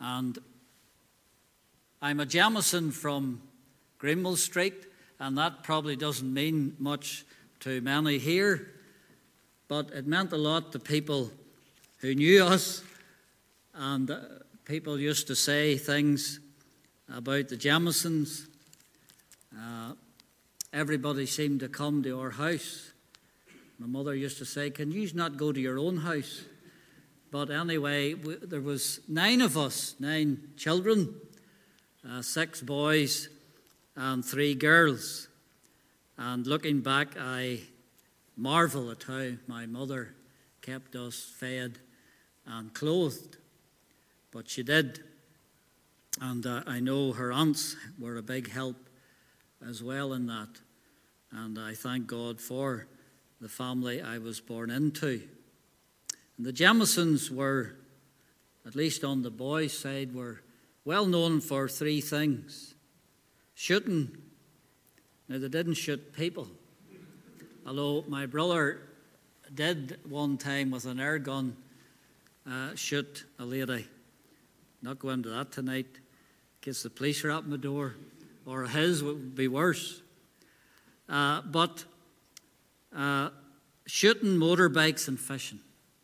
And I'm a Jamieson from Greenmill Street, and that probably doesn't mean much to many here, but it meant a lot to people who knew us, and people used to say things about the Jamiesons. Everybody seemed to come to our house. My mother used to say, "Can you not go to your own house?" But anyway, there was 9 of us, 9 children, 6 boys and 3 girls. And looking back, I marvel at how my mother kept us fed and clothed. But she did. And I know her aunts were a big help as well in that. And I thank God for the family I was born into. And the Jamiesons were, at least on the boys' side, were well known for 3 things. Shooting. Now, they didn't shoot people. Although my brother did one time with an air gun shoot a lady. Not go into that tonight, in case the police are at my door, or his would be worse. But shooting, motorbikes and fishing.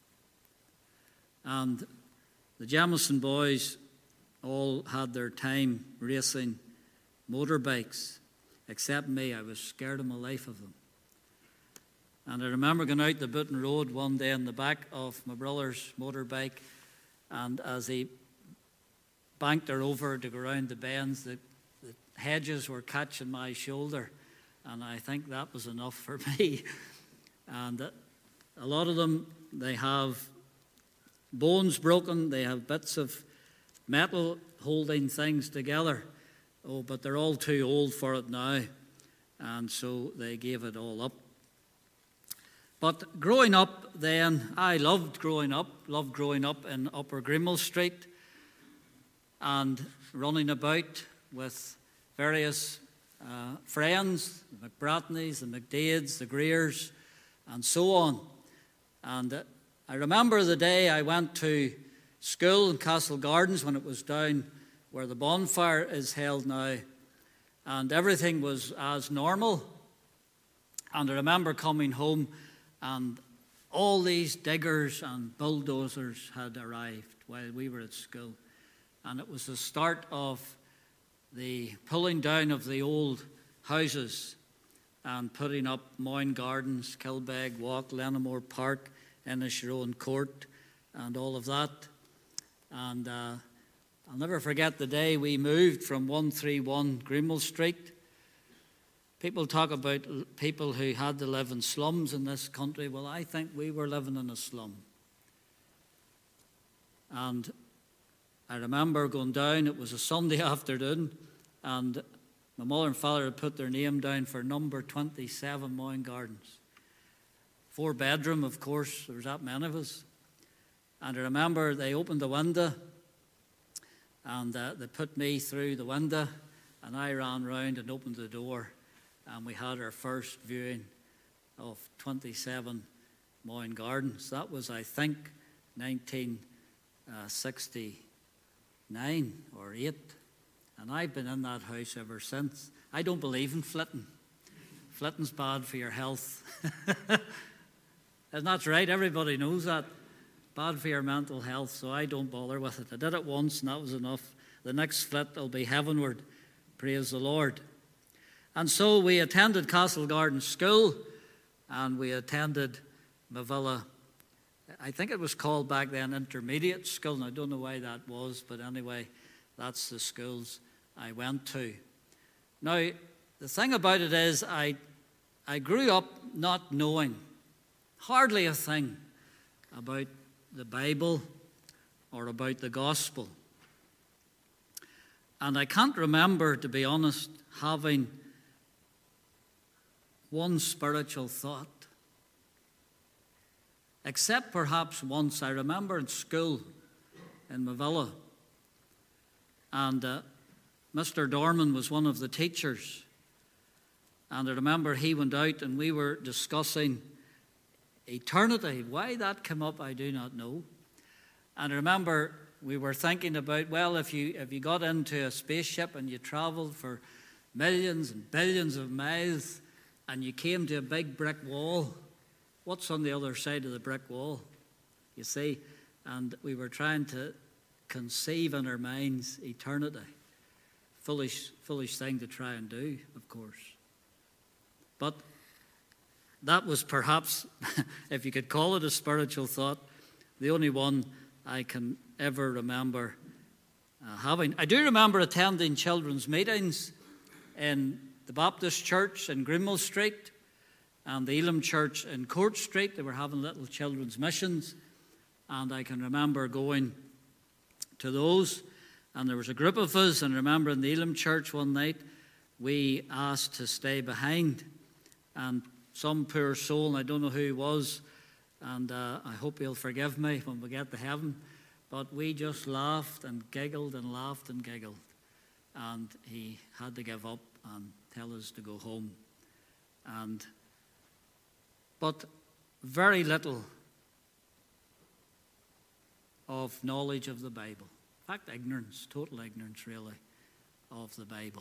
And the Jamieson boys all had their time racing motorbikes, except me. I was scared of my life of them. And I remember going out the Button Road one day in the back of my brother's motorbike, and as he banked her over to go around the bends, the hedges were catching my shoulder, and I think that was enough for me. And a lot of them, they have bones broken, they have bits of metal holding things together. Oh, but they're all too old for it now, and so they gave it all up. But growing up then, I loved growing up in Upper Greenmill Street and running about with various friends, the McBratneys, the McDades, the Greers, and so on. And I remember the day I went to school in Castle Gardens when it was down where the bonfire is held now, and everything was as normal. And I remember coming home, and all these diggers and bulldozers had arrived while we were at school. And it was the start of the pulling down of the old houses and putting up Moyne Gardens, Kilbeg Walk, Lenamore Park, Inisharoan Court, and all of that. And I'll never forget the day we moved from 131 Greenmill Street. People talk about people who had to live in slums in this country. Well, I think we were living in a slum. And I remember going down, it was a Sunday afternoon, and my mother and father had put their name down for number 27 Moyne Gardens. 4-bedroom, of course, there was that many of us. And I remember they opened the window, and they put me through the window, and I ran round and opened the door, and we had our first viewing of 27 Moyne Gardens. That was, I think, 1969 or 8, and I've been in that house ever since. I don't believe in flitting. Flitting's bad for your health. And that's right, everybody knows that. Bad for your mental health, so I don't bother with it. I did it once, and that was enough. The next flit will be heavenward. Praise the Lord. And so we attended Castle Garden School, and we attended Mavilla. I think it was called back then Intermediate School, and I don't know why that was, but anyway, that's the schools I went to. Now, the thing about it is I grew up not knowing hardly a thing about the Bible or about the gospel. And I can't remember, to be honest, having one spiritual thought, except perhaps once. I remember in school in Mavilla, and Mr. Dorman was one of the teachers, and I remember he went out and we were discussing eternity. Why that came up, I do not know. And I remember were thinking about, well, if you got into a spaceship and you traveled for millions and billions of miles and you came to a big brick wall, what's on the other side of the brick wall? You see, and we were trying to conceive in our minds eternity. Foolish thing to try and do, of course. But that was perhaps, if you could call it a spiritual thought, the only one I can ever remember having. I do remember attending children's meetings in the Baptist Church in Greenmill Street and the Elim Church in Court Street. They were having little children's missions, and I can remember going to those. And there was a group of us, and I remember in the Elim Church one night, we asked to stay behind. And some poor soul, and I don't know who he was, and I hope he'll forgive me when we get to heaven, but we just laughed and giggled and laughed and giggled. And he had to give up and tell us to go home. But very little of knowledge of the Bible. In fact, ignorance, total ignorance, really, of the Bible.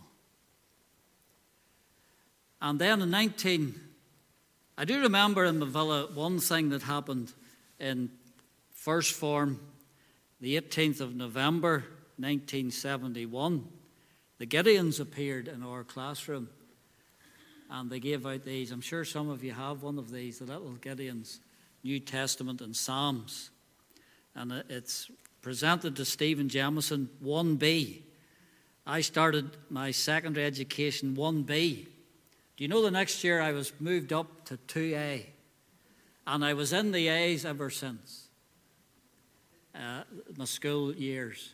And then I do remember in Mavilla one thing that happened in first form, the 18th of November, 1971. The Gideons appeared in our classroom, and they gave out these. I'm sure some of you have one of these, the little Gideons, New Testament and Psalms. And it's presented to Stephen Jamieson, 1B. I started my secondary education 1B. Do you know the next year I was moved up to 2A? And I was in the A's ever since my school years.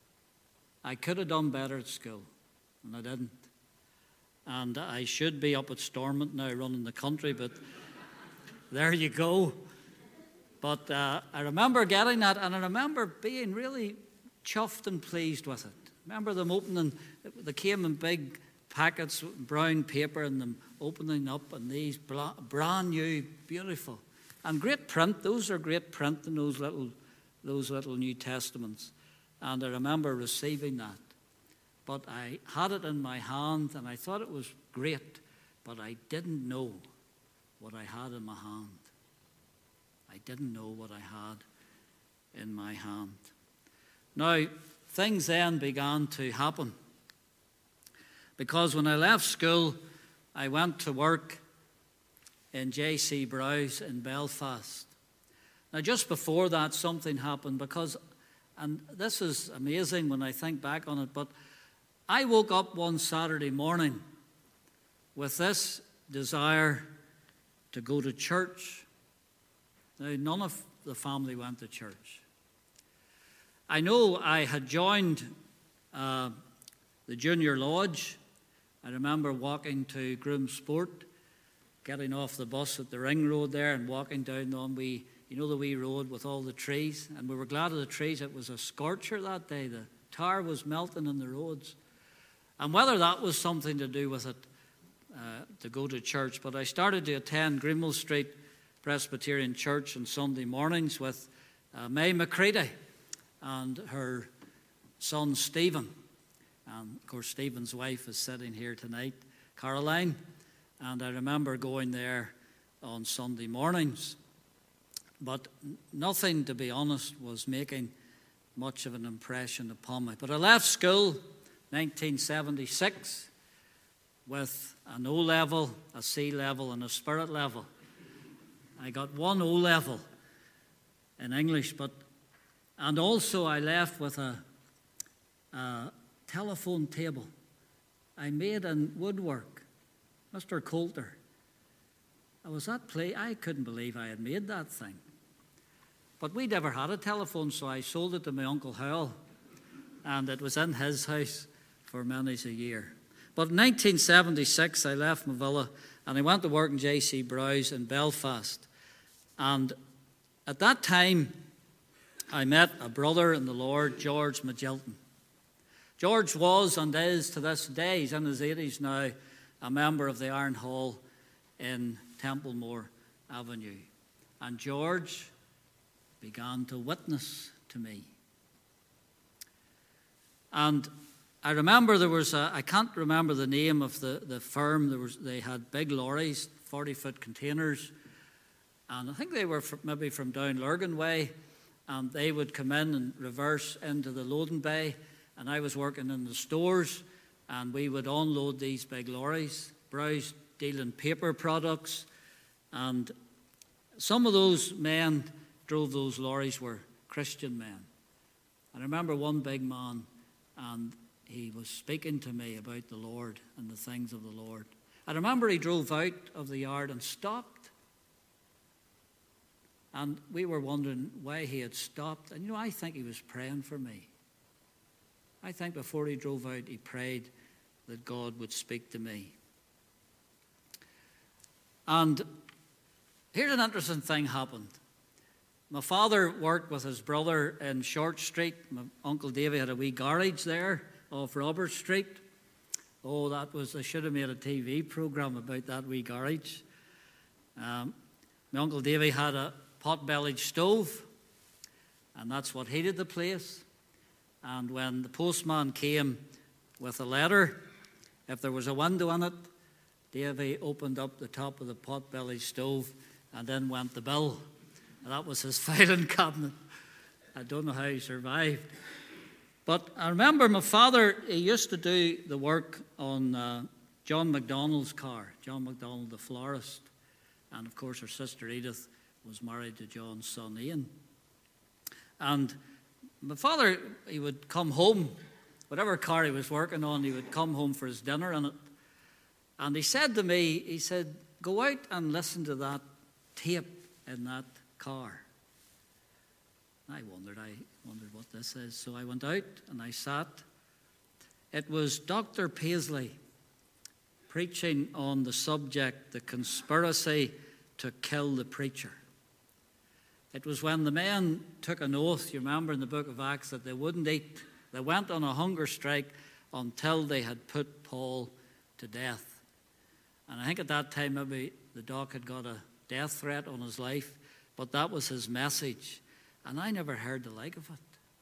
I could have done better at school, and I didn't. And I should be up at Stormont now running the country, but there you go. But I remember getting that, and I remember being really chuffed and pleased with it. Remember them opening, they came in big packets, brown paper, and them opening up, and these brand new, beautiful, and great print. Those are great print in those little New Testaments. And I remember receiving that. But I had it in my hand, and I thought it was great, but I didn't know what I had in my hand. I didn't know what I had in my hand. Now, things then began to happen. Because when I left school, I went to work in J.C. Browse in Belfast. Now, just before that, something happened and this is amazing when I think back on it, but I woke up one Saturday morning with this desire to go to church. Now, none of the family went to church. I know I had joined the Junior Lodge. I remember walking to Groom Sport, getting off the bus at the ring road there and walking down on the wee road with all the trees. And we were glad of the trees. It was a scorcher that day. The tar was melting in the roads. And whether that was something to do with it, to go to church, but I started to attend Greenmill Street Presbyterian Church on Sunday mornings with May McCready and her son Stephen. And of course, Stephen's wife is sitting here tonight, Caroline. And I remember going there on Sunday mornings. But nothing, to be honest, was making much of an impression upon me. But I left school 1976 with an O level, a C level, and a spirit level. I got one O level in English, and also I left with a telephone table I made in woodwork. Mr. Coulter. I couldn't believe I had made that thing. But we never had a telephone, so I sold it to my Uncle Howell, and it was in his house for many a year. But in 1976, I left Mavilla, and I went to work in J.C. Browse in Belfast. And at that time, I met a brother in the Lord, George Magilton. George was and is to this day, he's in his 80s now, a member of the Iron Hall in Templemore Avenue. And George began to witness to me. And I remember there was I can't remember the name of the firm. They had big lorries, 40-foot containers, and I think they were maybe from down Lurgan way, and they would come in and reverse into the loading bay, and I was working in the stores, and we would unload these big lorries, Browse dealing paper products, and some of those men drove those lorries were Christian men. I remember one big man, and he was speaking to me about the Lord and the things of the Lord. I remember he drove out of the yard and stopped. And we were wondering why he had stopped. And I think he was praying for me. I think before he drove out, he prayed that God would speak to me. And here's an interesting thing happened. My father worked with his brother in Short Street. My Uncle Davy had a wee garage there off Robert Street. Oh, they should have made a TV program about that wee garage. My Uncle Davy had a pot-bellied stove, and that's what heated the place. And when the postman came with a letter, if there was a window in it, Davy opened up the top of the pot-bellied stove, and then went the bill. And that was his filing cabinet. I don't know how he survived. But I remember my father, he used to do the work on John MacDonald's car, John MacDonald the florist. And of course, her sister Edith was married to John's son Ian. And my father, he would come home, whatever car he was working on, he would come home for his dinner in it. And he said to me, he said, go out and listen to that tape in that car. I wondered what this is. So I went out and I sat. It was Dr. Paisley preaching on the subject, the conspiracy to kill the preacher. It was when the men took an oath, you remember in the book of Acts, that they wouldn't eat. They went on a hunger strike until they had put Paul to death. And I think at that time maybe the doc had got a death threat on his life, but that was his message. And I never heard the like of it.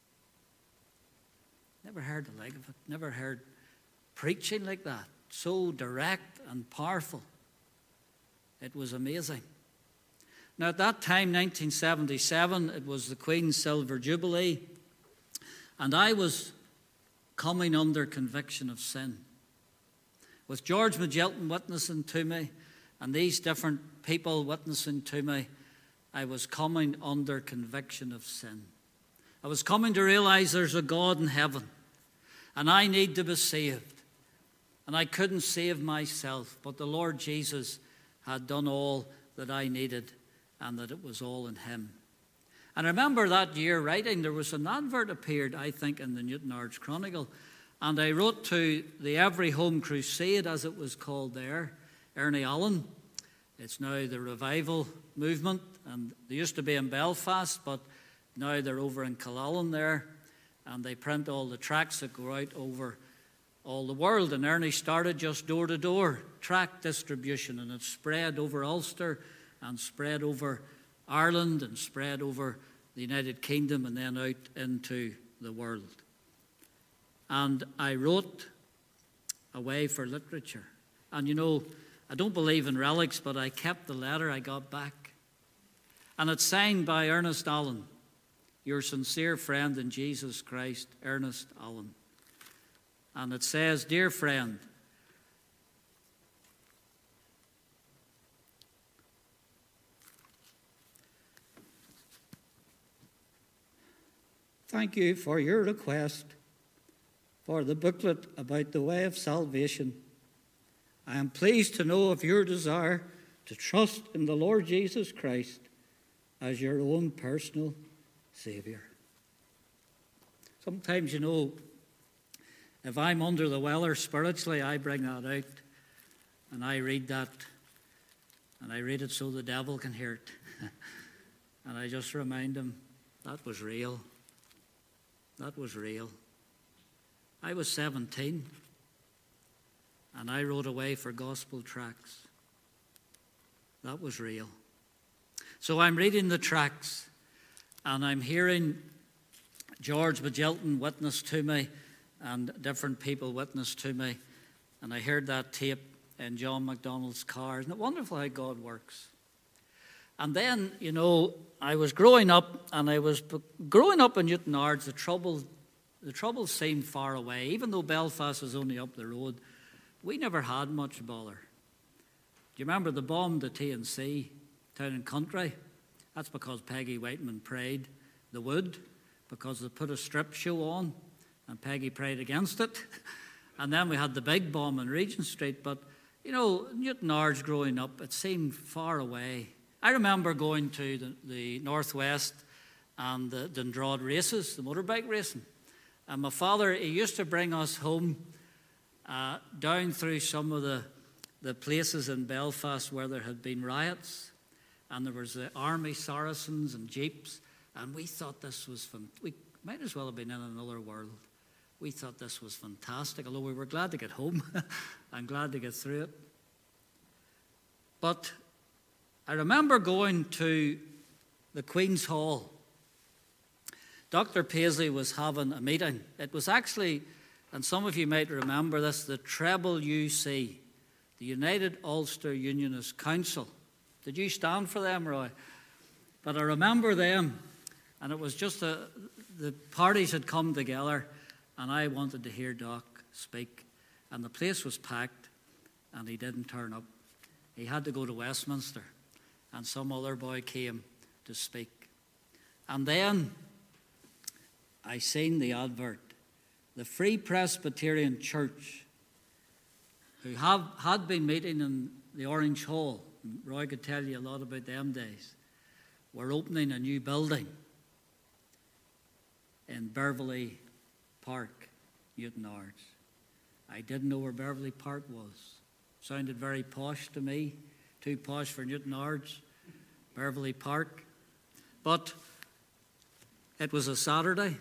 Never heard the like of it. Never heard preaching like that. So direct and powerful. It was amazing. Now, at that time, 1977, it was the Queen's Silver Jubilee, and I was coming under conviction of sin. With George Magilton witnessing to me, and these different people witnessing to me, I was coming under conviction of sin. I was coming to realize there's a God in heaven, and I need to be saved. And I couldn't save myself, but the Lord Jesus had done all that I needed, and that it was all in him. And I remember that year writing, there was an advert appeared, I think, in the Newtownards Chronicle, and I wrote to the Every Home Crusade, as it was called there, Ernie Allen. It's now the Revival Movement, and they used to be in Belfast, but now they're over in Killaloan there, and they print all the tracts that go out over all the world. And Ernie started just door-to-door tract distribution, and it spread over Ulster and spread over Ireland and spread over the United Kingdom and then out into the world. And I wrote a way for literature. And I don't believe in relics, but I kept the letter I got back. And it's signed by Ernest Allen, your sincere friend in Jesus Christ, Ernest Allen. And it says, "Dear friend, thank you for your request for the booklet about the way of salvation. I am pleased to know of your desire to trust in the Lord Jesus Christ as your own personal Savior." Sometimes, if I'm under the weather spiritually, I bring that out and I read that, and I read it so the devil can hear it. And I just remind him, that was real. That was real. I was 17 and I wrote away for gospel tracts. That was real. So I'm reading the tracts and I'm hearing George Magilton witness to me and different people witnessed to me. And I heard that tape in John MacDonald's car. Isn't it wonderful how God works? And then, I was growing up, and I was growing up in Newtownards. The trouble seemed far away. Even though Belfast was only up the road, we never had much bother. Do you remember the bomb to TNC, Town and Country? That's because Peggy Whiteman prayed. The Wood, because they put a strip show on, and Peggy prayed against it. And then we had the big bomb in Regent Street. But, Newtownards growing up, it seemed far away. I remember going to the Northwest and the Dundrod races, the motorbike racing. And my father, he used to bring us home down through some of the places in Belfast where there had been riots. And there was the Army Saracens and Jeeps. And we thought this was we might as well have been in another world. We thought this was fantastic, although we were glad to get home. I'm glad to get through it. But I remember going to the Queen's Hall. Dr. Paisley was having a meeting. It was actually, and some of you might remember this, the Treble UC, the United Ulster Unionist Council. Did you stand for them, Roy? But I remember them, and it was just the parties had come together, and I wanted to hear Doc speak. And the place was packed, and he didn't turn up. He had to go to Westminster, and some other boy came to speak. And then I seen the advert. The Free Presbyterian Church, who had been meeting in the Orange Hall, and Roy could tell you a lot about them days, were opening a new building in Beverly Park, Newtownards. I didn't know where Beverly Park was. Sounded very posh to me, too posh for Newtownards, Beverly Park. But it was a Saturday.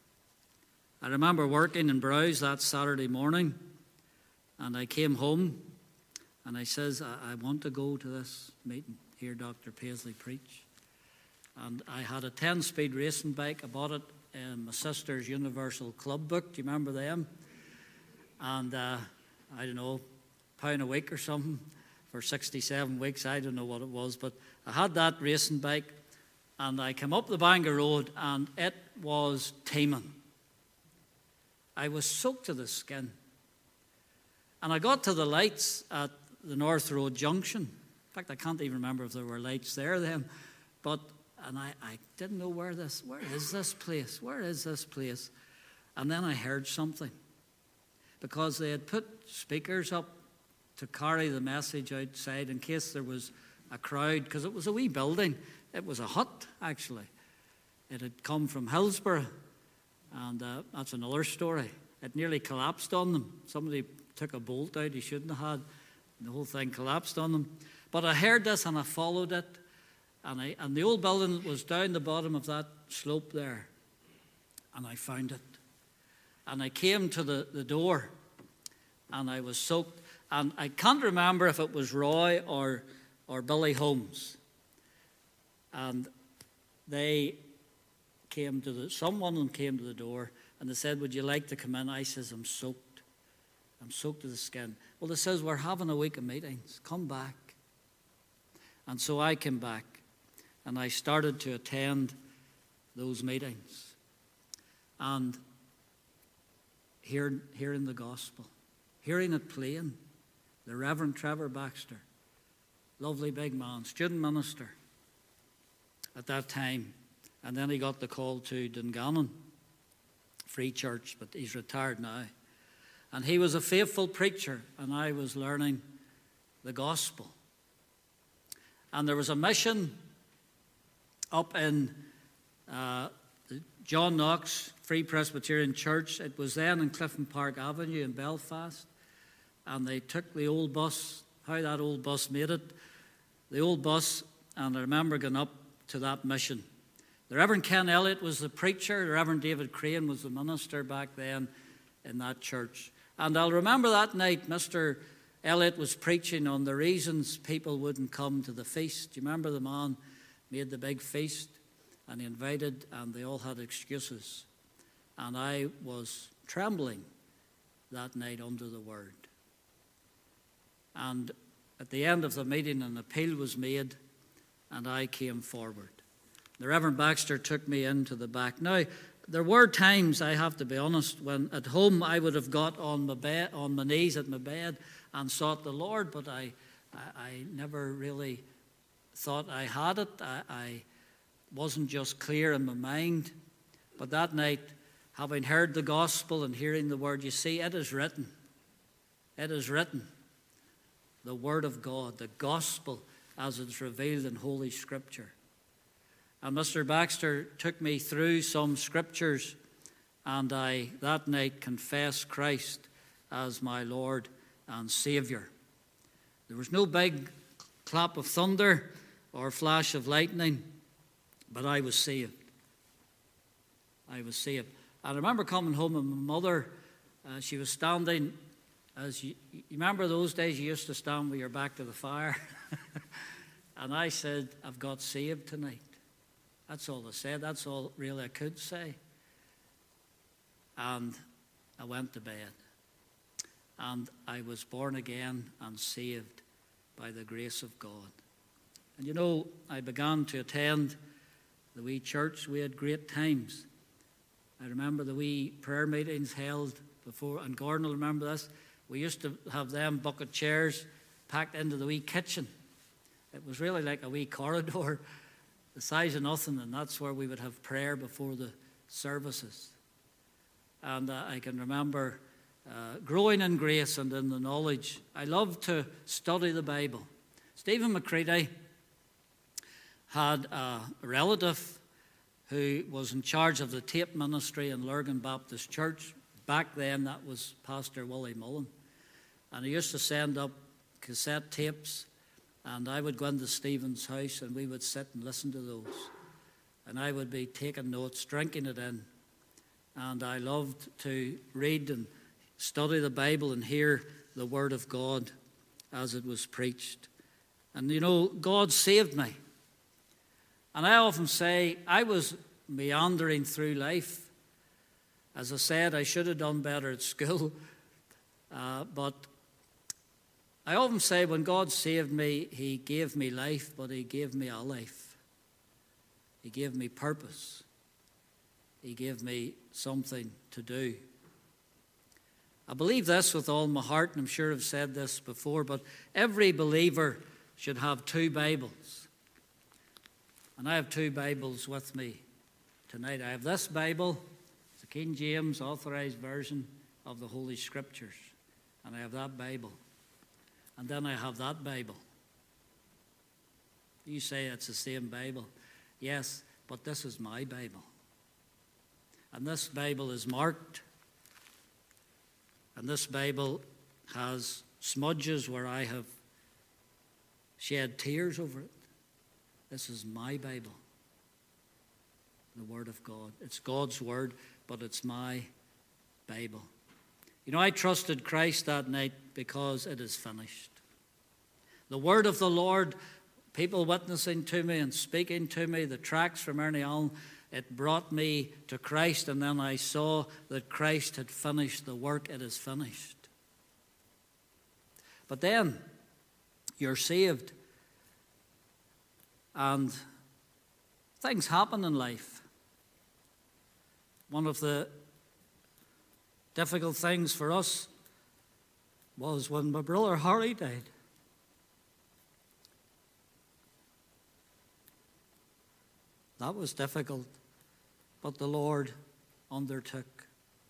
I remember working in Browse that Saturday morning, and I came home, and I says, I want to go to this meeting, hear Dr. Paisley preach. And I had a 10-speed racing bike. I bought it in my sister's Universal Club book. Do you remember them? And I don't know, £1 a week or something for 67 weeks. I don't know what it was, but I had that racing bike, and I came up the Bangor Road, and it was teeming. I was soaked to the skin. And I got to the lights at the North Road Junction. In fact, I can't even remember if there were lights there then. And I didn't know where is this place? Where is this place? And then I heard something. Because they had put speakers up to carry the message outside in case there was a crowd, because it was a wee building. It was a hut, actually. It had come from Hillsborough, and that's another story. It nearly collapsed on them. Somebody took a bolt out he shouldn't have had, and the whole thing collapsed on them. But I heard this, and I followed it, and the old building was down the bottom of that slope there, and I found it. And I came to the door, and I was soaked. And I can't remember if it was Roy or Billy Holmes. And they came someone of them came to the door, and they said, would you like to come in? I says, I'm soaked. I'm soaked to the skin. Well, they says, we're having a week of meetings. Come back. And so I came back, and I started to attend those meetings. And hearing the gospel, hearing it playing. The Reverend Trevor Baxter, lovely big man, student minister at that time. And then he got the call to Dungannon Free Church, but he's retired now. And he was a faithful preacher, and I was learning the gospel. And there was a mission up in the John Knox Free Presbyterian Church. It was then in Clifton Park Avenue in Belfast. And they took the old bus, how that old bus made it, the old bus, and I remember going up to that mission. The Reverend Ken Elliott was the preacher. The Reverend David Crane was the minister back then in that church. And I'll remember that night, Mr. Elliott was preaching on the reasons people wouldn't come to the feast. Do you remember the man made the big feast, and he invited, and they all had excuses. And I was trembling that night under the Word. And at the end of the meeting, an appeal was made, and I came forward. The Reverend Baxter took me into the back. Now, there were times, I have to be honest, when at home I would have got on my knees at my bed and sought the Lord, but I never really thought I had it. I wasn't just clear in my mind. But that night, having heard the gospel and hearing the word, you see, it is written. It is written. The word of God, the gospel as it's revealed in Holy Scripture. And Mr. Baxter took me through some scriptures, and I that night confessed Christ as my Lord and Saviour. There was no big clap of thunder or flash of lightning, but I was saved. I was saved. And I remember coming home and my mother, she was standing, as you remember those days you used to stand with your back to the fire? And I said, I've got saved tonight. That's all I said. That's all really I could say. And I went to bed. And I was born again and saved by the grace of God. And you know, I began to attend the wee church. We had great times. I remember the wee prayer meetings held before, and Gordon will remember this. We used to have them bucket chairs packed into the wee kitchen. It was really like a wee corridor, the size of nothing, and that's where we would have prayer before the services. And I can remember growing in grace and in the knowledge. I loved to study the Bible. Stephen McCready had a relative who was in charge of the tape ministry in Lurgan Baptist Church. Back then, that was Pastor Willie Mullen. And he used to send up cassette tapes, and I would go into Stephen's house, and we would sit and listen to those. And I would be taking notes, drinking it in. And I loved to read and study the Bible and hear the Word of God as it was preached. And you know, God saved me. And I often say, I was meandering through life. As I said, I should have done better at school. But I often say, when God saved me, He gave me life, but He gave me a life. He gave me purpose. He gave me something to do. I believe this with all my heart, and I'm sure I've said this before, but every believer should have 2 Bibles. And I have 2 Bibles with me tonight. I have this Bible, it's a King James Authorized Version of the Holy Scriptures. And I have that Bible. And then I have that Bible. You say it's the same Bible. Yes, but this is my Bible. And this Bible is marked. And this Bible has smudges where I have shed tears over it. This is my Bible, the Word of God. It's God's Word, but it's my Bible. You know, I trusted Christ that night because it is finished. The Word of the Lord, people witnessing to me and speaking to me, the tracts from Ernie Allen, it brought me to Christ, and then I saw that Christ had finished the work. It is finished. But then, you're saved. And things happen in life. One of the difficult things for us was when my brother Harry died. That was difficult, but the Lord undertook.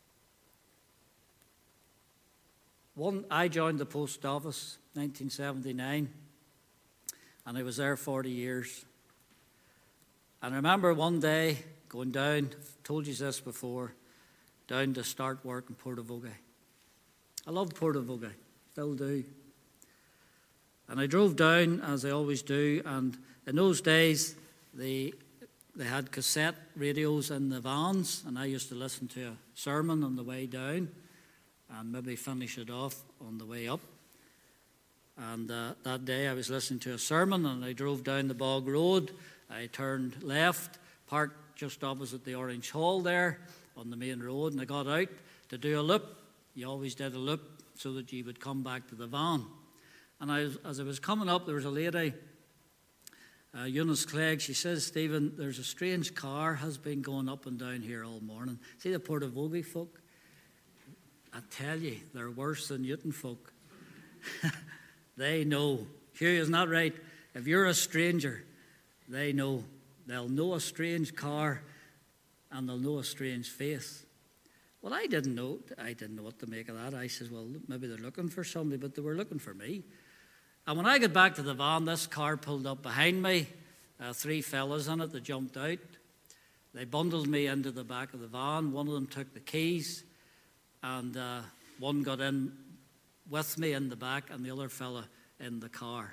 I joined the post office in 1979. And I was there 40 years. And I remember one day going down, I've told you this before, down to start work in Portavogie. I loved Portavogie, still do. And I drove down, as I always do, and in those days, they had cassette radios in the vans, and I used to listen to a sermon on the way down, and maybe finish it off on the way up. And that day I was listening to a sermon, and I drove down the Bog Road. I turned left, parked just opposite the Orange Hall there on the main road, and I got out to do a loop you always did a loop so that you would come back to the van. And as I was coming up, there was a lady, Eunice Clegg. She says, Stephen, there's a strange car has been going up and down here all morning. See the Portavogie folk? I tell you, they're worse than Newton folk. They know. Hugh, isn't that right? If you're a stranger, they know. They'll know a strange car and they'll know a strange face. Well, I didn't know what to make of that. I said, well, maybe they're looking for somebody, but they were looking for me. And when I got back to the van, this car pulled up behind me. 3 fellas in it. They jumped out. They bundled me into the back of the van. One of them took the keys, and one got in with me in the back, and the other fella in the car.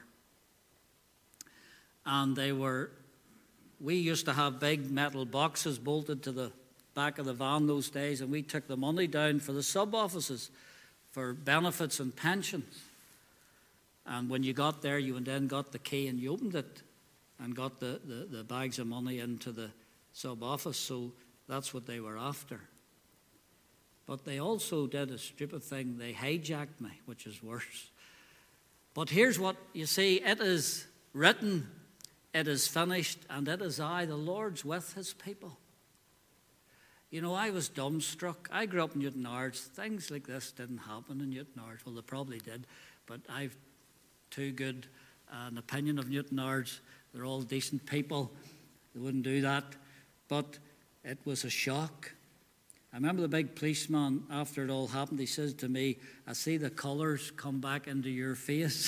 And we used to have big metal boxes bolted to the back of the van those days, and we took the money down for the sub-offices for benefits and pensions. And when you got there, you then got the key and you opened it and got the bags of money into the sub-office. So that's what they were after. But they also did a stupid thing. They hijacked me, which is worse. But here's what you see. It is written, it is finished, and it is I, the Lord's with his people. You know, I was dumbstruck. I grew up in Newtownards. Things like this didn't happen in Newtownards. Well, they probably did, but I've too good an opinion of Newtownards. They're all decent people. They wouldn't do that. But it was a shock. I remember the big policeman, after it all happened, he says to me, I see the colours come back into your face.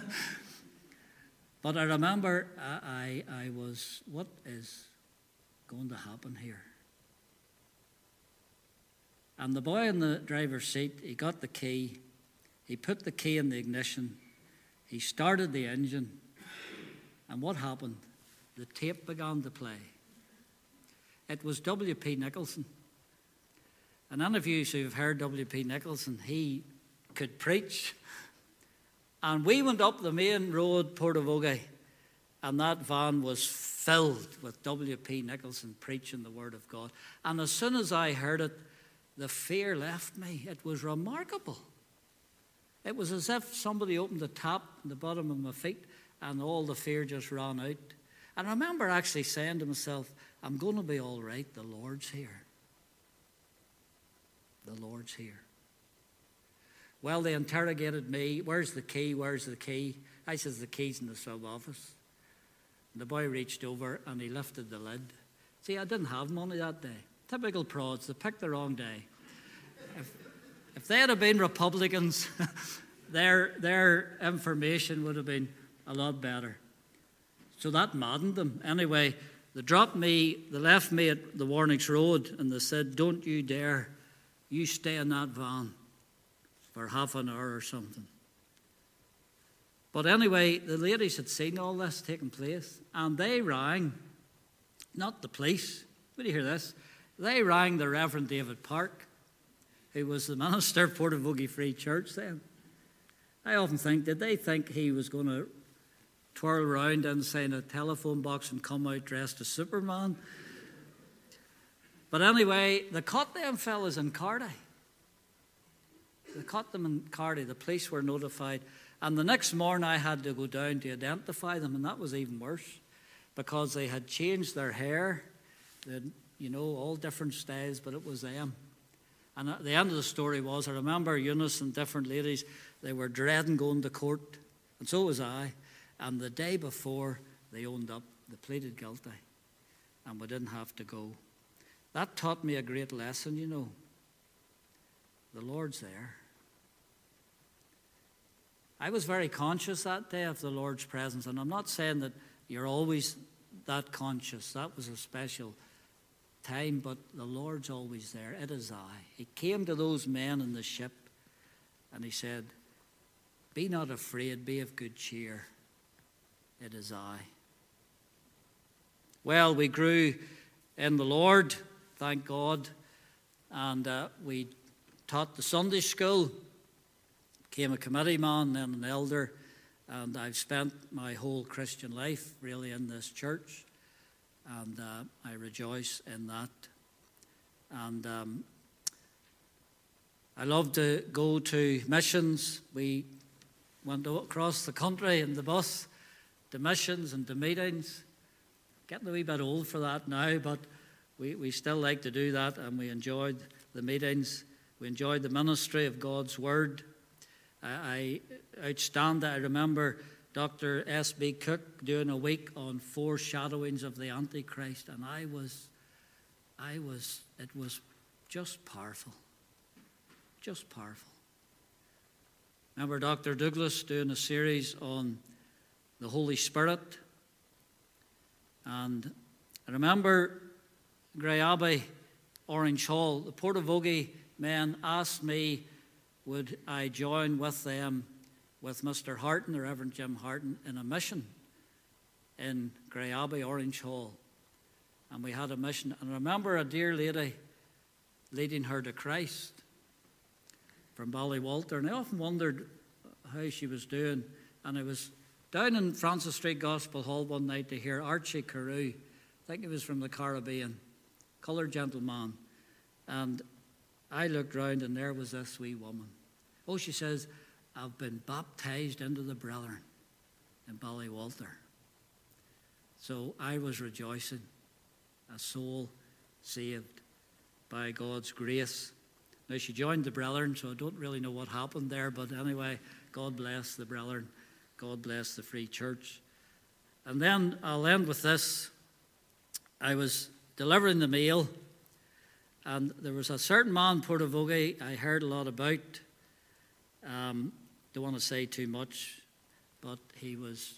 But I remember I was, what is going to happen here? And the boy in the driver's seat, he got the key. He put the key in the ignition. He started the engine. And what happened? The tape began to play. It was W.P. Nicholson. And any of you who have heard W.P. Nicholson, he could preach. And we went up the main road, Portavogie, and that van was filled with W.P. Nicholson preaching the Word of God. And as soon as I heard it, the fear left me. It was remarkable. It was as if somebody opened the tap in the bottom of my feet and all the fear just ran out. And I remember actually saying to myself, I'm going to be all right. The Lord's here. The Lord's here. Well, they interrogated me. Where's the key? Where's the key? I says, the key's in the sub-office. And the boy reached over and he lifted the lid. See, I didn't have money that day. Typical prods. They picked the wrong day. If they had been Republicans, their information would have been a lot better. So that maddened them. Anyway, they left me at the Warnings Road, and they said, don't you dare. You stay in that van for half an hour or something. But anyway, the ladies had seen all this taking place, and they rang, not the police. Will you hear this? They rang the Reverend David Park, who was the minister of Portavogie Free Church then. I often think, did they think he was going to twirl around inside a telephone box and come out dressed as Superman? But anyway, they caught them fellas in Cardy. They caught them in Cardy. The police were notified. And the next morning I had to go down to identify them, and that was even worse because they had changed their hair. They had, all different styles, but it was them. And at the end of the story was, I remember Eunice and different ladies, they were dreading going to court, and so was I. And the day before, they owned up, they pleaded guilty, and we didn't have to go. That taught me a great lesson, The Lord's there. I was very conscious that day of the Lord's presence, and I'm not saying that you're always that conscious. That was a special time, but the Lord's always there. It is I. He came to those men in the ship, and he said, be not afraid, be of good cheer. It is I. Well, we grew in the Lord, thank God, and we taught the Sunday school, became a committee man, then an elder, and I've spent my whole Christian life really in this church, and I rejoice in that. And I love to go to missions. We went across the country in the bus to missions and to meetings. Getting a wee bit old for that now, but we still like to do that, and we enjoyed the meetings. We enjoyed the ministry of God's Word. I remember Dr. S.B. Cook doing a week on foreshadowings of the Antichrist, and it was just powerful. Just powerful. Remember Dr. Douglas doing a series on the Holy Spirit. And I remember Grey Abbey, Orange Hall, the Portavogie men asked me would I join with them, with Mr. Harton, the Reverend Jim Harton, in a mission in Grey Abbey, Orange Hall. And we had a mission. And I remember a dear lady leading her to Christ from Ballywalter. And I often wondered how she was doing. And I was down in Francis Street Gospel Hall one night to hear Archie Carew. I think he was from the Caribbean, coloured gentleman. And I looked round and there was this wee woman. Oh, she says, I've been baptised into the Brethren in Ballywalter. So I was rejoicing, a soul saved by God's grace. Now, she joined the Brethren, so I don't really know what happened there, but anyway, God bless the Brethren. God bless the Free Church. And then I'll end with this. I was delivering the mail, and there was a certain man, Portavogie, I heard a lot about. Don't want to say too much, but he was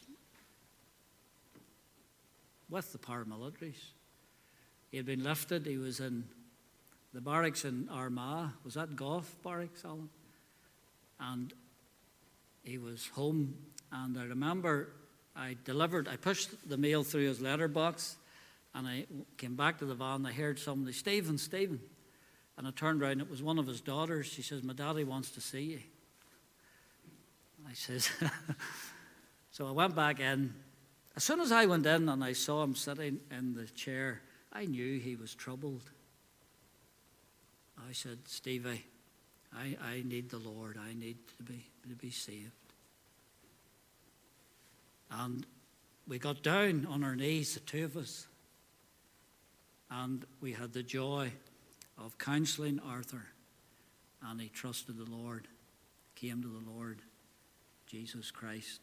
with the paramilitaries. He had been lifted. He was in the barracks in Armagh. Was that Gough barracks, Alan? And he was home. And I remember I pushed the mail through his letterbox, and I came back to the van, and I heard somebody, Stephen. And I turned around, it was one of his daughters. She says, my daddy wants to see you. I says, so I went back in. As soon as I went in and I saw him sitting in the chair, I knew he was troubled. I said, Stevie, I need the Lord. I need to be saved. And we got down on our knees, the two of us, and we had the joy of counselling Arthur, and he trusted the Lord, came to the Lord Jesus Christ,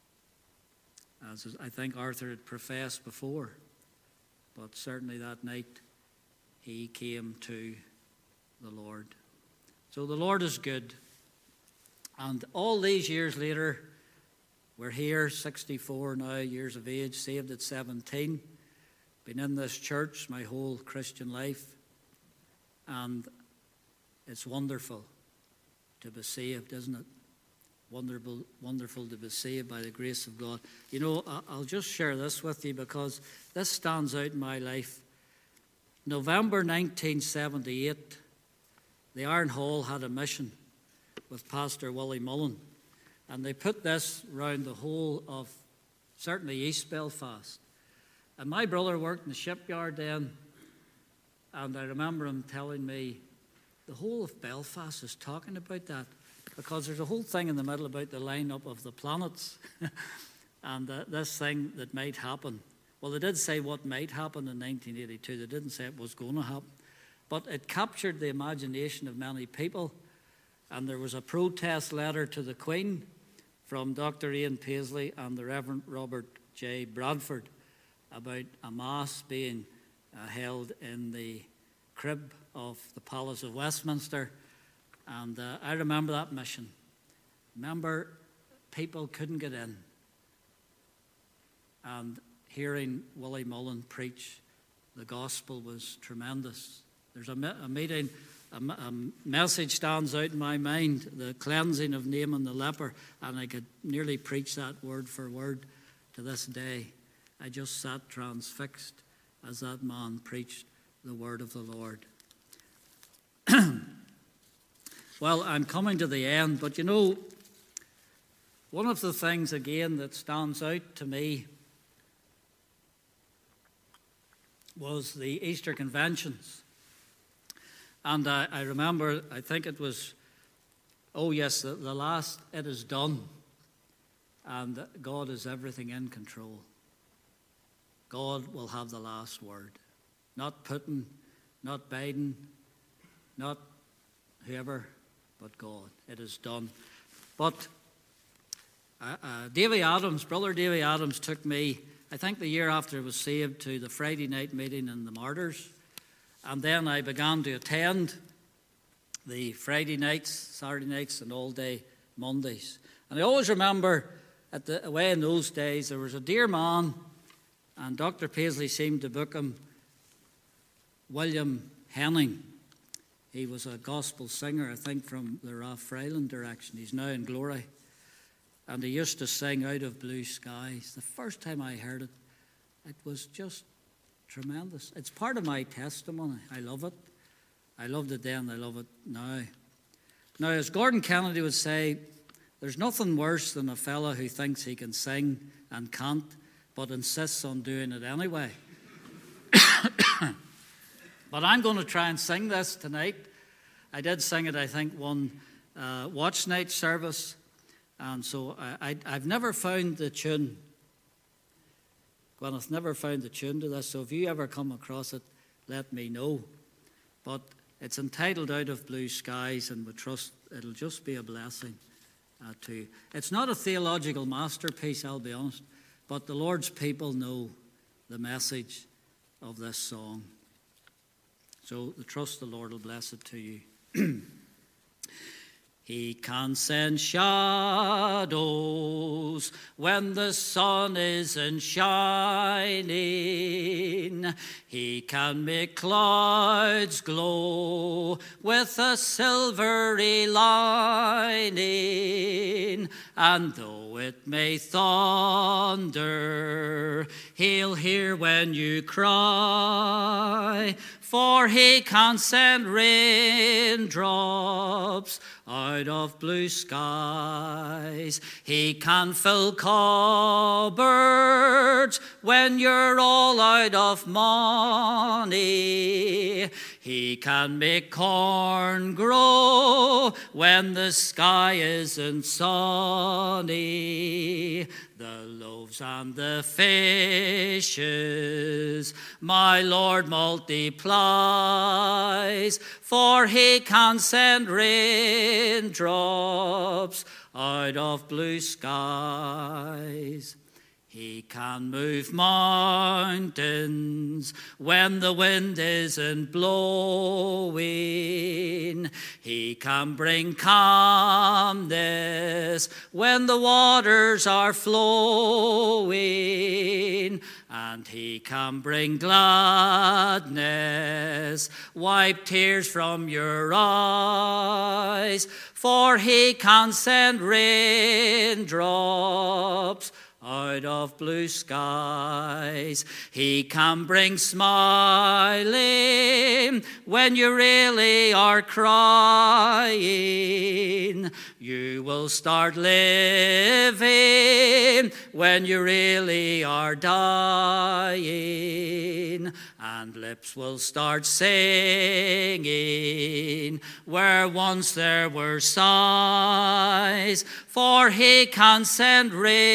as I think Arthur had professed before, but certainly that night he came to the Lord. So the Lord is good, and all these years later, we're here, 64 now, years of age, saved at 17, been in this church my whole Christian life, and it's wonderful to be saved, isn't it? Wonderful to be saved by the grace of God. You know, I'll just share this with you because this stands out in my life. November 1978, the Iron Hall had a mission with Pastor Willie Mullen, and they put this round the whole of certainly East Belfast. And my brother worked in the shipyard then, and I remember him telling me, the whole of Belfast is talking about that, because there's a whole thing in the middle about the lineup of the planets and this thing that might happen. Well, they did say what might happen in 1982. They didn't say it was going to happen. But it captured the imagination of many people, and there was a protest letter to the Queen from Dr. Ian Paisley and the Reverend Robert J. Bradford about a mass being held in the crib of the Palace of Westminster. And I remember that mission. Remember, people couldn't get in. And hearing Willie Mullen preach the gospel was tremendous. There's a meeting, a message stands out in my mind, the cleansing of Naaman the leper, and I could nearly preach that word for word to this day. I just sat transfixed as that man preached the word of the Lord. Well, I'm coming to the end, but you know, one of the things again that stands out to me was the Easter conventions. And I remember, I think it was oh yes, the last, it is done. And God is everything in control. God will have the last word. Not Putin, not Biden, not whoever, but God. It is done. But Brother Davy Adams took me, I think the year after I was saved, to the Friday night meeting in the Martyrs. And then I began to attend the Friday nights, Saturday nights, and all day Mondays. And I always remember away in those days, there was a dear man, and Dr. Paisley seemed to book him, William Henning. He was a gospel singer, I think, from the Rathfriland direction. He's now in glory. And he used to sing Out of Blue Skies. The first time I heard it, it was just tremendous. It's part of my testimony. I love it. I loved it then, I love it now. Now, as Gordon Kennedy would say, there's nothing worse than a fella who thinks he can sing and can't, but insists on doing it anyway. But I'm going to try and sing this tonight. I did sing it, I think, one watch night service. And so I've never found the tune. Gwyneth never found the tune to this. So if you ever come across it, let me know. But it's entitled Out of Blue Skies, and we trust it'll just be a blessing to you. It's not a theological masterpiece, I'll be honest, but the Lord's people know the message of this song. So I trust the Lord will bless it to you. He can send shadows when the sun isn't shining. He can make clouds glow with a silvery lining. And though it may thunder, he'll hear when you cry. For he can send raindrops out of blue skies. He can fill cupboards when you're all out of money. He can make corn grow when the sky isn't sunny. The loaves and the fishes my Lord multiplies, for he can send raindrops out of blue skies. He can move mountains when the wind isn't blowing. He can bring calmness when the waters are flowing. And he can bring gladness, wipe tears from your eyes. For he can send raindrops out of blue skies. He can bring smiling when you really are crying. You will start living when you really are dying. And lips will start singing where once there were sighs. For he can send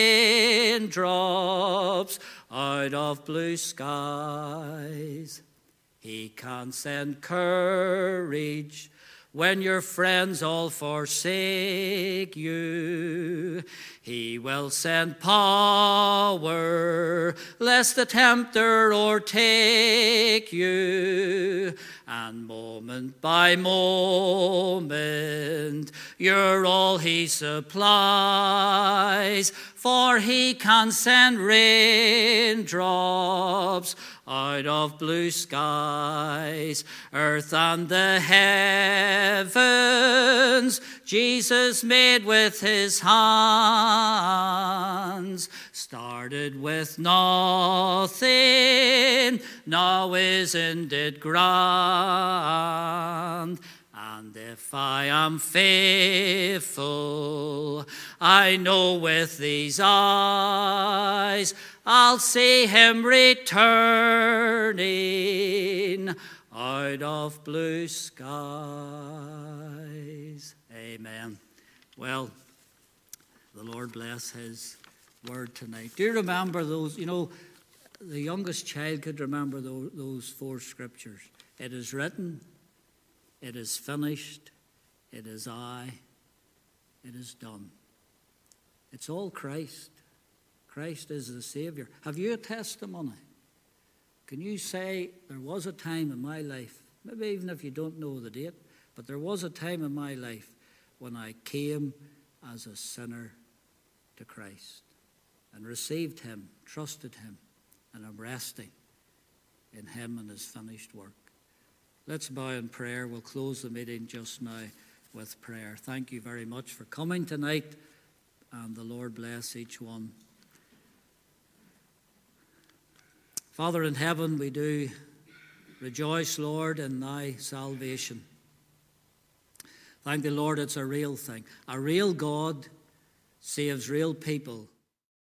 raindrops out of blue skies. He can send courage when your friends all forsake you. He will send power lest the tempter o'ertake you. And moment by moment you're all he supplies. For he can send raindrops out of blue skies. Earth and the heavens Jesus made with his hands. Started with nothing, now isn't it grand? And if I am faithful, I know with these eyes I'll see him returning out of blue skies. Amen. Well, the Lord bless his word tonight. Do you remember those? You know, the youngest child could remember those four scriptures. It is written, it is finished, it is it is done. It's all Christ. Christ is the Savior. Have you a testimony? Can you say, there was a time in my life, maybe even if you don't know the date, but there was a time in my life when I came as a sinner to Christ and received him, trusted him, and I'm resting in him and his finished work. Let's bow in prayer. We'll close the meeting just now with prayer. Thank you very much for coming tonight, and the Lord bless each one. Father in heaven, we do rejoice, Lord, in thy salvation. Thank the Lord, it's a real thing. A real God saves real people